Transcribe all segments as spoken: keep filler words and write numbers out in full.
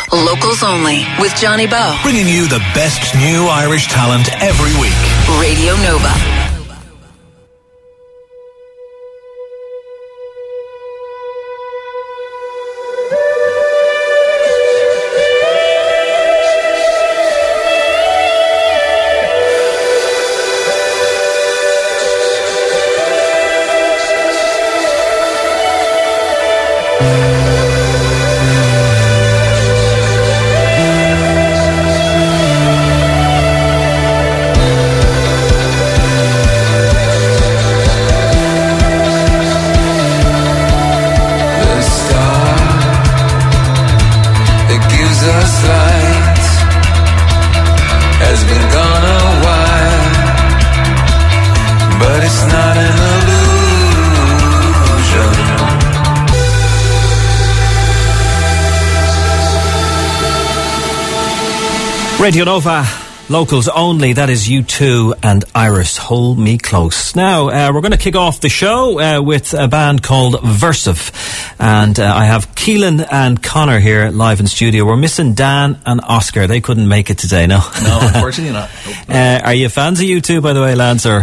Locals Only with Johnny Bowe. Bringing you the best new Irish talent every week. Radio Nova. Radio Nova, Locals Only, that is U two and Iris, Hold Me Close. Now, uh, we're going to kick off the show uh, with a band called Versive. And uh, I have Keelan and Connor here live in studio. We're missing Dan and Oscar. They couldn't make it today, no? No, unfortunately not. Nope, no. Uh, are you fans of U two, by the way, Lance? Or?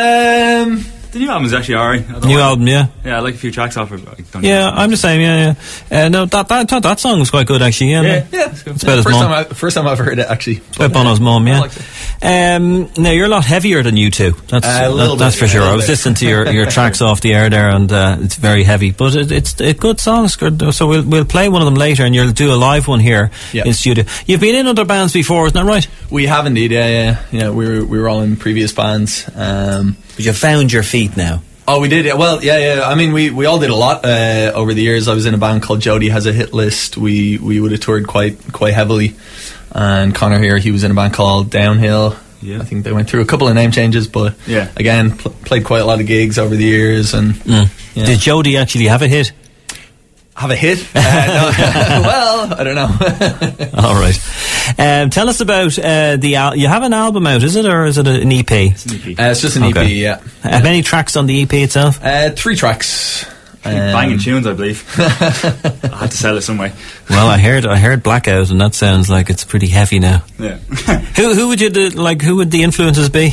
Um... The new album is actually alright. New album, yeah? Yeah, I like a few tracks off it. But I don't yeah, I'm the same, yeah, yeah. Uh, no, that, that that that song was quite good, actually, yeah. Yeah, yeah, it's good. It's about yeah, his first, mum. time I, first time I've heard it, actually. It's about Bono's mum, yeah. I liked it. Um, now, you're a lot heavier than U two. That's, uh, a little that, that's bit, for yeah, sure. I was bit. listening to your, your tracks off the air there, and uh, it's very heavy. But it, it's it, good songs. Good. So we'll we'll play one of them later, and you'll do a live one here yep. in studio. You've been in other bands before, isn't that right? We have indeed, yeah, yeah. Yeah, we were, we were all in previous bands. Um, but you found your feet now. Oh, we did, yeah. Well, yeah, yeah. I mean, we, we all did a lot uh, over the years. I was in a band called Jody Has a Hit List. We we would have toured quite quite heavily. And Connor here, he was in a band called Downhill. Yeah. I think they went through a couple of name changes, but yeah. again, pl- played quite a lot of gigs over the years. And mm. yeah. Did Jody actually have a hit? Have a hit? Uh, no. Well, I don't know. All right. Um, tell us about uh, the al- you have an album out, is it, or is it an E P? It's an E P. Uh, it's just an okay. E P, yeah. How yeah. many tracks on the E P itself? Uh, three tracks. Um, banging tunes, I believe. I had to sell it some way. Well, I heard I heard Blackout, and that sounds like it's pretty heavy now. Yeah. who who would you do, like? Who would the influences be?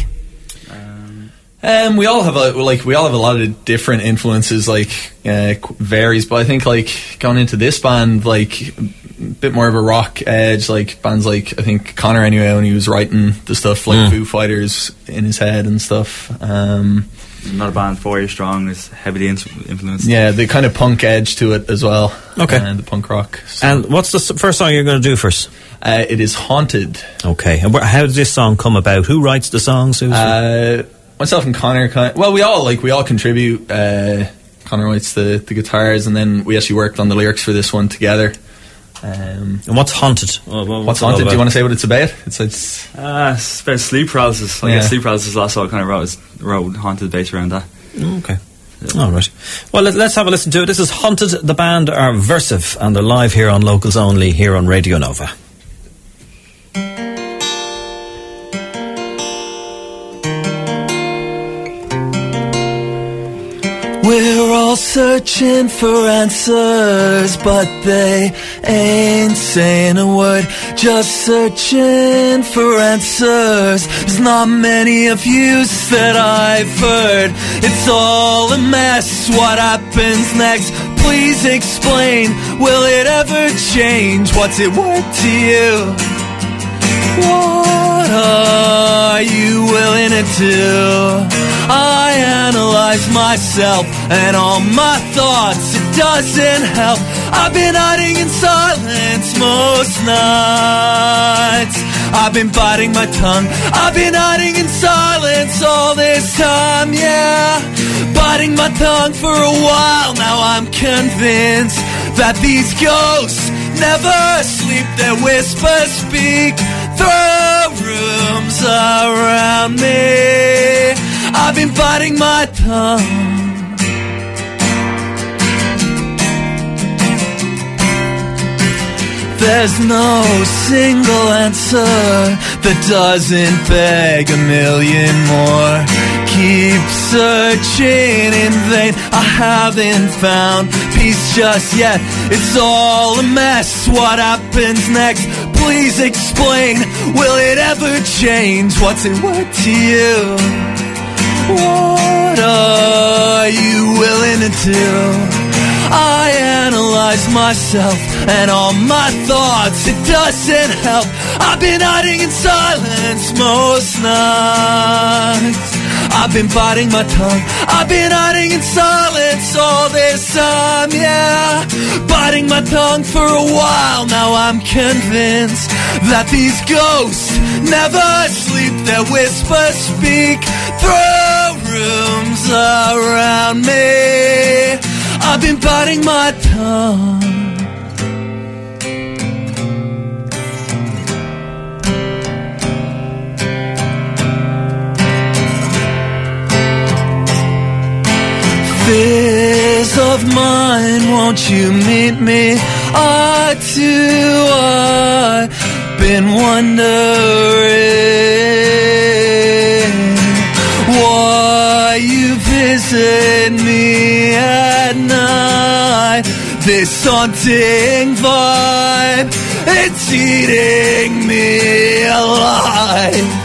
Um, we all have a like we all have a lot of different influences, like uh, varies. But I think like going into this band, like a bit more of a rock edge, like bands like I think Connor anyway when he was writing the stuff like mm. Foo Fighters in his head and stuff. Um, Not a band four years strong is heavily influenced. Yeah, the kind of punk edge to it as well. Okay, and uh, the punk rock. So. And what's the first song you're going to do first? Uh, it is Haunted. Okay, and how does this song come about? Who writes the songs? Uh, myself and Connor. Kind of, well, we all like we all contribute. Uh, Connor writes the, the guitars, and then we actually worked on the lyrics for this one together. Um, and what's Haunted? Oh, well, what's, what's Haunted? Do you want to say what it's about? It's it's, uh, it's about sleep paralysis. I yeah. guess sleep paralysis last all kind of wrote, wrote Haunted based around that. Okay. Yeah. All right. Well, let, let's have a listen to it. This is Haunted. The band are Versive, and they're live here on Locals Only here on Radio Nova. We're all searching for answers, but they ain't saying a word. Just searching for answers. There's not many of you that I've heard. It's all a mess. What happens next? Please explain. Will it ever change? What's it worth to you? What are you willing to do? I analyze myself and all my thoughts, it doesn't help. I've been hiding in silence most nights. I've been biting my tongue. I've been hiding in silence all this time, yeah. Biting my tongue for a while. Now I'm convinced that these ghosts never sleep. Their whispers speak through rooms around me. I've been biting my tongue. There's no single answer that doesn't beg a million more. keep searching in vain. I haven't found peace just yet. It's all a mess. What happens next? Please explain. Will it ever change? What's it worth to you? What are you willing to do? I analyze myself and all my thoughts. It doesn't help. I've been hiding in silence most nights. I've been biting my tongue. I've been hiding in silence all this time, yeah. Biting my tongue for a while. Now I'm convinced that these ghosts never sleep. Their whispers speak through rooms around me. I've been biting my tongue. Fears of mine, won't you meet me? I too, I've been wondering why you visit me at night. This haunting vibe, it's eating me alive.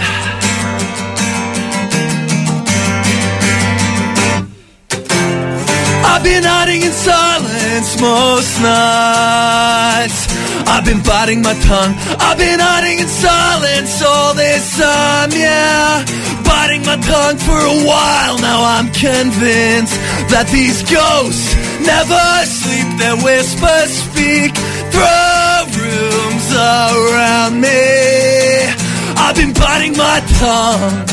I've been hiding in silence most nights. I've been biting my tongue. I've been hiding in silence all this time, yeah. Biting my tongue for a while. Now I'm convinced that these ghosts never sleep. Their whispers speak through rooms around me. I've been biting my tongue.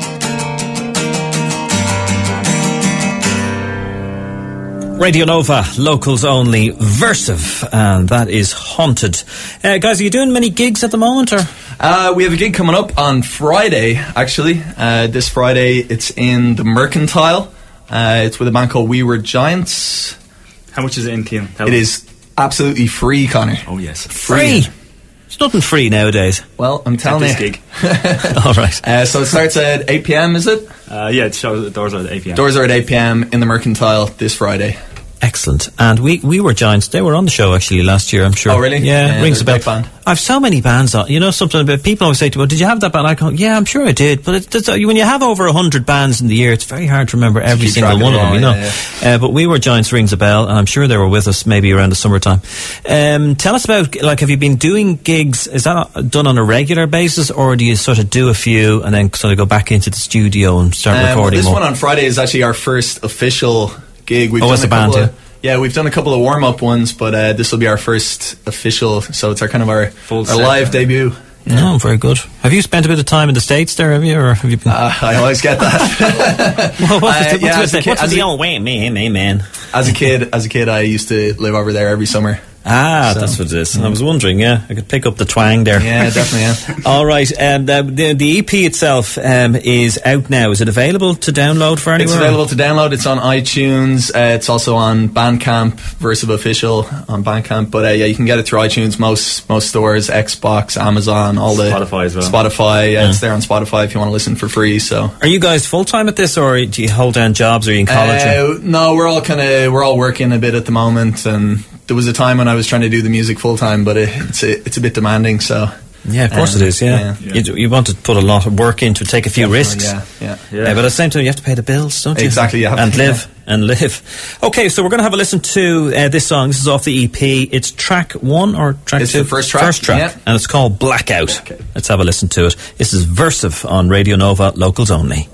Radio Nova, locals only, Versive, and that is Haunted. Uh, guys, are you doing many gigs at the moment, or? Uh, we have a gig coming up on Friday, actually. Uh, this Friday, it's in the Mercantile. Uh, it's with a band called We Were Giants. How much is it in, Keane? It is absolutely free, Connor. Oh, yes. Free? It's nothing free nowadays. Well, I'm telling At you. this gig. All right. Uh, so it starts at eight p.m, is it? Uh, yeah, it shows the doors are at eight p.m. Doors are at eight p.m. in the Mercantile this Friday. Excellent. And we, we were Giants. They were on the show actually last year, I'm sure. Oh, really? Yeah, Yeah, rings a they're bell. a great band. I've so many bands on. You know something about people always say to me, well, did you have that band? I go, yeah, I'm sure I did. But it, it's, uh, when you have over a hundred bands in the year, it's very hard to remember every keep single track of one of them them, you all, know. yeah, Uh, but we were Giants rings a bell, and I'm sure they were with us maybe around the summertime. Um, tell us about, like, have you been doing gigs? Is that done on a regular basis, or do you sort of do a few and then sort of go back into the studio and start Um, recording this more? one on Friday is actually our first official gig. We've Oh, done as a couple band, of, yeah, we've done a couple of warm-up ones, but uh, this will be our first official, so it's our kind of our, Full our set, live yeah. debut. No, very good. Have you spent a bit of time in the States there, have you, or have you been... Uh, I always get that. well, what's uh, the, yeah, what's as a the, kid- what's as the a- old way, me, me, man? As a kid, as a kid, I used to live over there every summer. Ah, So, that's what it is. I was wondering, yeah, I could pick up the twang there. Yeah, definitely. Yeah. All right, um, the, the, the E P itself um, is out now. Is it available to download for anyone? It's available to download. It's on iTunes. Uh, it's also on Bandcamp, Versive Official on Bandcamp. But uh, yeah, you can get it through iTunes, most most stores, Xbox, Amazon, all the Spotify as well. Spotify, yeah, Yeah. it's there on Spotify if you want to listen for free. So. Are you guys full time at this, or do you hold down jobs? Or are you in college? or- Uh, no, we're all kind of we're all working a bit at the moment, and there was a time when I was trying to do the music full time, but it, it's a, it's a bit demanding. So Yeah, of course um, it is. Yeah, yeah. You, you want to put a lot of work in to take a few risks. Yeah, yeah. Yeah. Yeah, but at the same time, you have to pay the bills, don't you? Exactly, you have and to, live yeah. and live. Okay, so we're going to have a listen to uh, this song. This is off the E P. It's track one or track It's two? the first track, First track, yeah. and it's called Blackout. Okay. Let's have a listen to it. This is Versive on Radio Nova, locals only.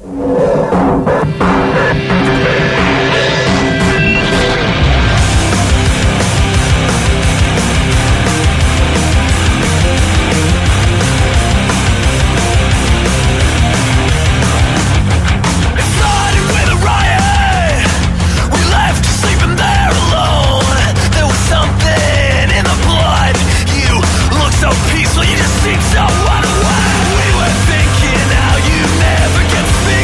Started with a riot. We left sleeping there alone. There was something in the blood. You look so peaceful, you just seem so wide awake. We were thinking how you never get to speak.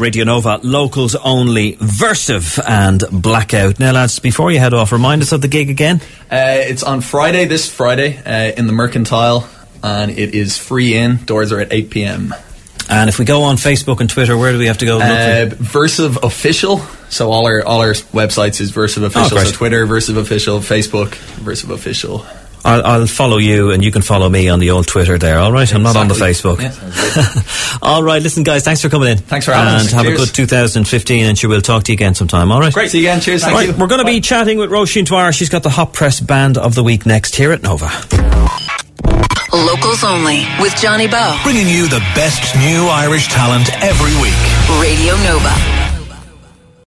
Radio Nova, locals only, Versive and Blackout. Now, lads, before you head off, remind us of the gig again. Uh, it's on Friday, this Friday, uh, in the Mercantile, and it is free in. Doors are at eight p.m. And if we go on Facebook and Twitter, where do we have to go? Uh, Versive Official. So all our all our websites is Versive Official. Oh, so Twitter, Versive Official. Facebook, Versive Official. I'll, I'll follow you, and you can follow me on the old Twitter there, all right? I'm not on the Facebook. Yeah, all right, listen, guys, thanks for coming in. Thanks for having and us. And have Cheers. a good two thousand fifteen, and sure we'll talk to you again sometime, all right? Great. See you again. Cheers. Thank right, you. We're going to be chatting with Roisin Dwyer. She's got the Hot Press Band of the Week next here at Nova. Locals only with Johnny Bowe. Bringing you the best new Irish talent every week. Radio Nova.